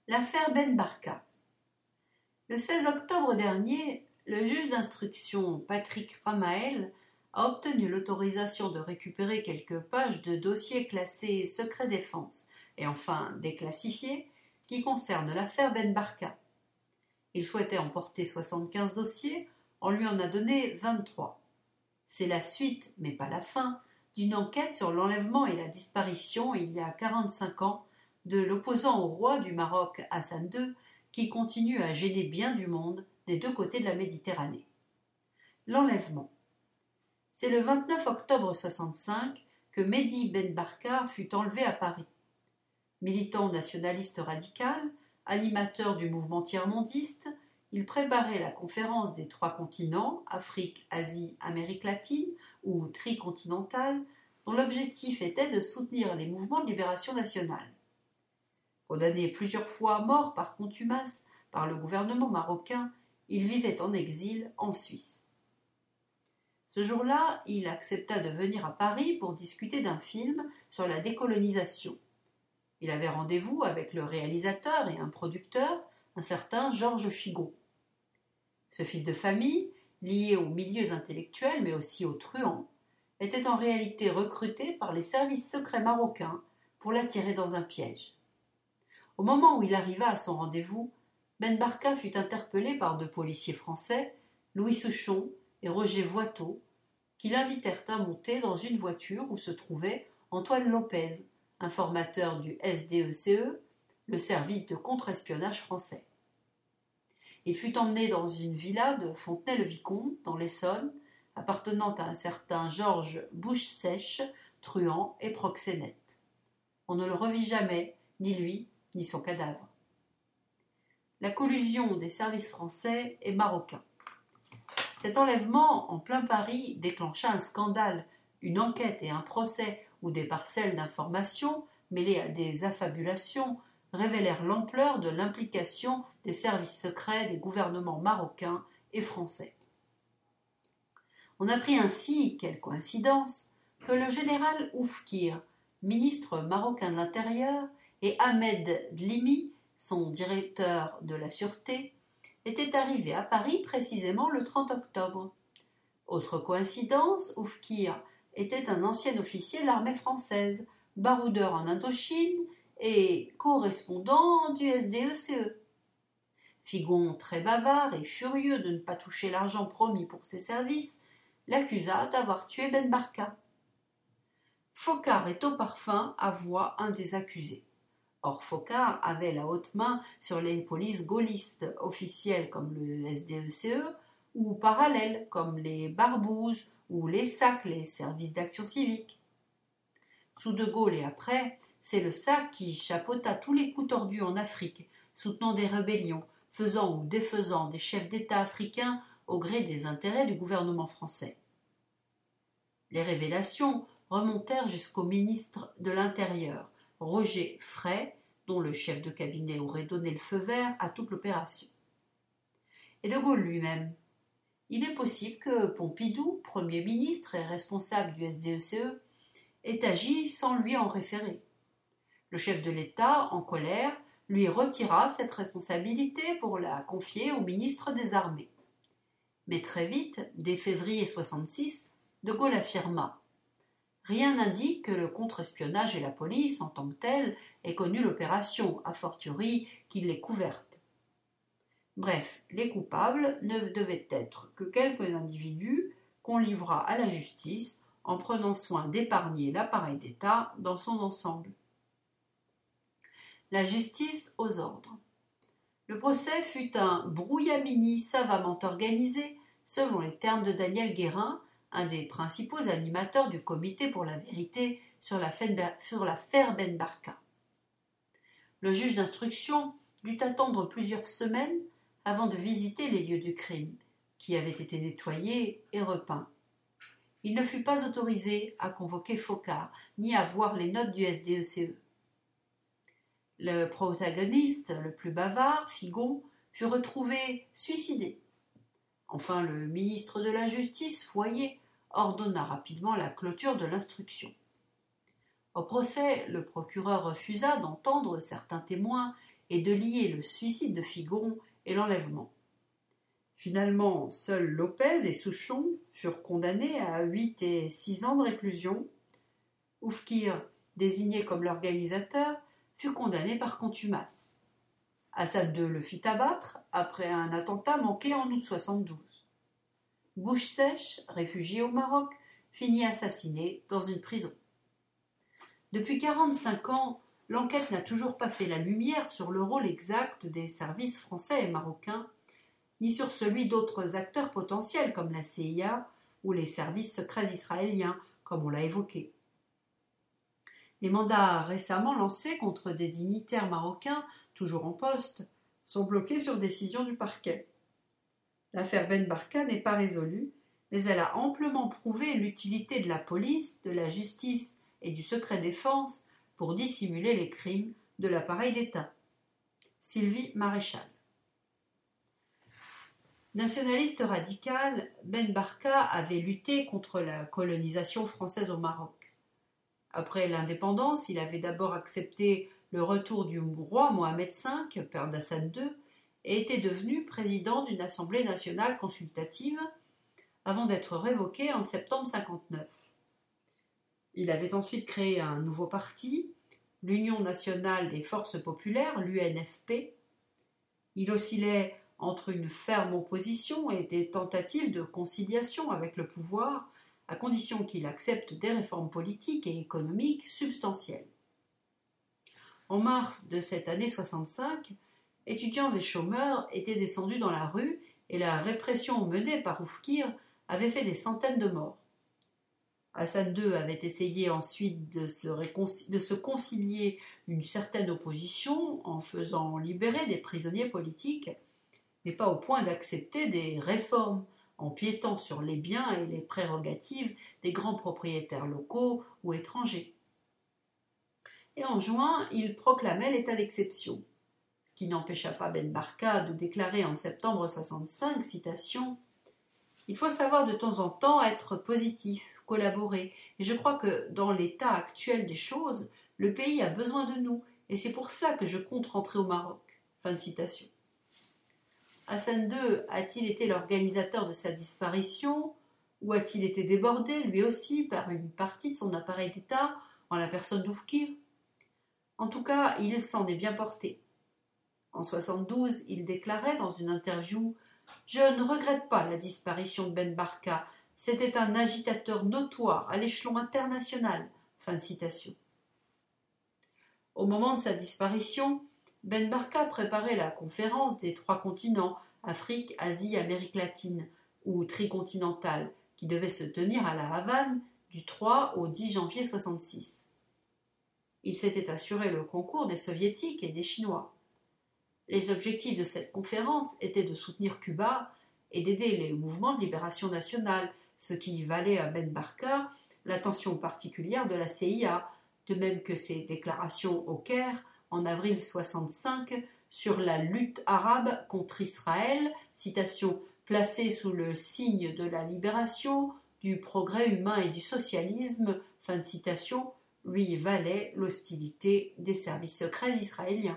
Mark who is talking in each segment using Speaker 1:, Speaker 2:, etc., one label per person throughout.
Speaker 1: L'affaire Ben Barka. Le 16 octobre dernier, le juge d'instruction Patrick Ramael a obtenu l'autorisation de récupérer quelques pages de dossiers classés secret défense et enfin déclassifiés qui concernent l'affaire Ben Barka. Il souhaitait emporter 75 dossiers, on lui en a donné 23. C'est la suite, mais pas la fin, d'une enquête sur l'enlèvement et la disparition il y a 45 ans de l'opposant au roi du Maroc Hassan II, qui continue à gêner bien du monde des deux côtés de la Méditerranée. L'enlèvement. C'est le 29 octobre 65 que Mehdi Ben Barka fut enlevé à Paris. Militant nationaliste radical, animateur du mouvement tiers-mondiste, il préparait la conférence des 3 continents, Afrique, Asie, Amérique latine, ou tricontinentale, dont l'objectif était de soutenir les mouvements de libération nationale. Condamné plusieurs fois à mort par contumace par le gouvernement marocain, il vivait en exil en Suisse. Ce jour-là, il accepta de venir à Paris pour discuter d'un film sur la décolonisation. Il avait rendez-vous avec le réalisateur et un producteur, un certain Georges Figot. Ce fils de famille, lié aux milieux intellectuels mais aussi aux truands, était en réalité recruté par les services secrets marocains pour l'attirer dans un piège. Au moment où il arriva à son rendez-vous, Ben Barka fut interpellé par 2 policiers français, Louis Souchon et Roger Voiteau, qui l'invitèrent à monter dans une voiture où se trouvait Antoine Lopez, informateur du SDECE, le service de contre-espionnage français. Il fut emmené dans une villa de Fontenay-le-Vicomte, dans l'Essonne, appartenant à un certain Georges Bouche-Sèche, truand et proxénète. On ne le revit jamais, ni lui, ni son cadavre. La collusion des services français et marocains. Cet enlèvement en plein Paris déclencha un scandale, une enquête et un procès où des parcelles d'informations, mêlées à des affabulations, révélèrent l'ampleur de l'implication des services secrets des gouvernements marocains et français. On apprit ainsi, quelle coïncidence, que le général Oufkir, ministre marocain de l'Intérieur, et Ahmed Dlimi, son directeur de la sûreté, étaient arrivés à Paris précisément le 30 octobre. Autre coïncidence, Oufkir était un ancien officier de l'armée française, baroudeur en Indochine et correspondant du SDECE. Figon, très bavard et furieux de ne pas toucher l'argent promis pour ses services, l'accusa d'avoir tué Ben Barka. Focard et Tauparfin avoua un des accusés. Or Focard avait la haute main sur les polices gaullistes officielles comme le SDECE ou parallèles comme les Barbouzes ou les SAC, les services d'action civique. Sous De Gaulle et après, c'est le SAC qui chapeauta tous les coups tordus en Afrique, soutenant des rébellions, faisant ou défaisant des chefs d'État africains au gré des intérêts du gouvernement français. Les révélations remontèrent jusqu'au ministre de l'Intérieur, Roger Frey, dont le chef de cabinet aurait donné le feu vert à toute l'opération. Et De Gaulle lui-même. Il est possible que Pompidou, Premier ministre et responsable du SDECE, ait agi sans lui en référer. Le chef de l'État, en colère, lui retira cette responsabilité pour la confier au ministre des Armées. Mais très vite, dès février 66, De Gaulle affirma: rien n'indique que le contre-espionnage et la police, en tant que telle, aient connu l'opération, a fortiori qu'il l'ait couverte. Bref, les coupables ne devaient être que quelques individus qu'on livra à la justice en prenant soin d'épargner l'appareil d'État dans son ensemble. La justice aux ordres. Le procès fut un brouillamini savamment organisé, selon les termes de Daniel Guérin, un des principaux animateurs du comité pour la vérité sur l'affaire Ben Barka. Le juge d'instruction dut attendre plusieurs semaines avant de visiter les lieux du crime, qui avaient été nettoyés et repeints. Il ne fut pas autorisé à convoquer Focard, ni à voir les notes du SDECE. Le protagoniste, le plus bavard, Figon, fut retrouvé suicidé. Enfin, le ministre de la Justice, Foyer, ordonna rapidement la clôture de l'instruction. Au procès, le procureur refusa d'entendre certains témoins et de lier le suicide de Figon et l'enlèvement. Finalement, seuls Lopez et Souchon furent condamnés à 8 et 6 ans de réclusion. Oufkir, désigné comme l'organisateur, fut condamné par contumace. Hassan II le fit abattre après un attentat manqué en août 72. Bouche-Sèche, réfugié au Maroc, finit assassiné dans une prison. Depuis 45 ans, l'enquête n'a toujours pas fait la lumière sur le rôle exact des services français et marocains, ni sur celui d'autres acteurs potentiels comme la CIA ou les services secrets israéliens, comme on l'a évoqué. Les mandats récemment lancés contre des dignitaires marocains, toujours en poste, sont bloqués sur décision du parquet. L'affaire Ben Barka n'est pas résolue, mais elle a amplement prouvé l'utilité de la police, de la justice et du secret défense pour dissimuler les crimes de l'appareil d'État. Sylvie Maréchal. Nationaliste radical, Ben Barka avait lutté contre la colonisation française au Maroc. Après l'indépendance, il avait d'abord accepté le retour du roi Mohamed V, père d'Hassan II, et était devenu président d'une assemblée nationale consultative avant d'être révoqué en septembre 1959. Il avait ensuite créé un nouveau parti, l'Union nationale des forces populaires, l'UNFP. Il oscillait entre une ferme opposition et des tentatives de conciliation avec le pouvoir, à condition qu'il accepte des réformes politiques et économiques substantielles. En mars de cette année 65, étudiants et chômeurs étaient descendus dans la rue et la répression menée par Oufkir avait fait des centaines de morts. Hassan II avait essayé ensuite de se concilier une certaine opposition en faisant libérer des prisonniers politiques, mais pas au point d'accepter des réformes, empiétant sur les biens et les prérogatives des grands propriétaires locaux ou étrangers. Et en juin, il proclamait l'état d'exception, ce qui n'empêcha pas Ben Barka de déclarer en septembre 65, citation, « Il faut savoir de temps en temps être positif, collaborer, et je crois que dans l'état actuel des choses, le pays a besoin de nous, et c'est pour cela que je compte rentrer au Maroc. » Fin de citation. Hassan II a-t-il été l'organisateur de sa disparition, ou a-t-il été débordé, lui aussi, par une partie de son appareil d'État, en la personne d'Oufkir? En tout cas, il s'en est bien porté. En 1972, il déclarait dans une interview « Je ne regrette pas la disparition de Ben Barka, c'était un agitateur notoire à l'échelon international. » Fin de citation. Au moment de sa disparition, Ben Barka préparait la conférence des 3 continents, Afrique, Asie, Amérique latine, ou tricontinentale, qui devait se tenir à La Havane du 3 au 10 janvier 1966. Il s'était assuré le concours des Soviétiques et des Chinois. Les objectifs de cette conférence étaient de soutenir Cuba et d'aider les mouvements de libération nationale, ce qui valait à Ben Barka l'attention particulière de la CIA, de même que ses déclarations au Caire en avril 1965 sur la lutte arabe contre Israël, citation placée sous le signe de la libération, du progrès humain et du socialisme, fin de citation, lui valait l'hostilité des services secrets israéliens.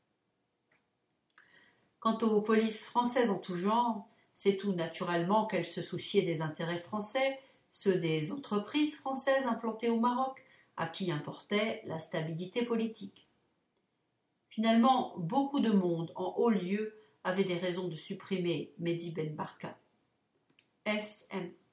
Speaker 1: Quant aux polices françaises en tout genre, c'est tout naturellement qu'elles se souciaient des intérêts français, ceux des entreprises françaises implantées au Maroc, à qui importait la stabilité politique. Finalement, beaucoup de monde en haut lieu avait des raisons de supprimer Mehdi Ben Barka. S.M.